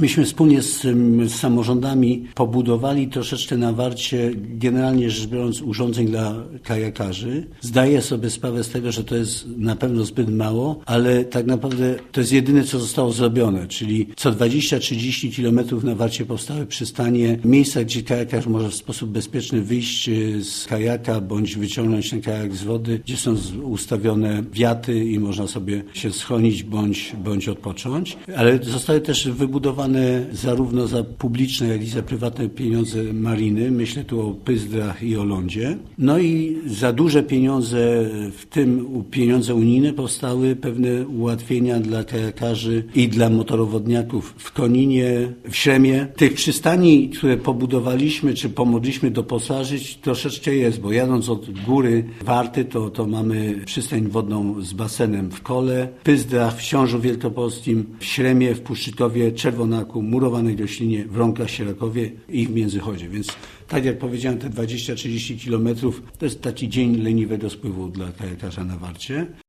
Myśmy wspólnie z samorządami pobudowali troszeczkę na Warcie, generalnie rzecz biorąc, urządzeń dla kajakarzy. Zdaję sobie sprawę z tego, że to jest na pewno zbyt mało, ale tak naprawdę to jest jedyne, co zostało zrobione, czyli co 20-30 kilometrów na Warcie powstały przystanie, miejsca, gdzie kajakarz może w sposób bezpieczny wyjść z kajaka bądź wyciągnąć ten kajak z wody, gdzie są ustawione wiaty i można sobie się schronić bądź odpocząć. Ale zostały też wybudowane zarówno za publiczne, jak i za prywatne pieniądze mariny. Myślę tu o pyzdrach i o lądzie. No i za duże pieniądze, w tym pieniądze unijne, powstały pewne ułatwienia dla kajakarzy i dla motorowodniaków w Koninie, w Śremie. Tych przystani, które pobudowaliśmy, czy pomogliśmy doposażyć, troszeczkę jest, bo jadąc od góry Warty, to mamy przystań wodną z basenem w Kole, w Pyzdrach, w Książu Wielkopolskim, w Śremie, w Puszczykowie, Czerwonaku, Murowanej Gościnie, w Wronkach, Sierakowie i w Międzychodzie. Więc tak jak powiedziałem, te 20-30 kilometrów to jest taki dzień leniwego spływu dla kajakarza na Warcie.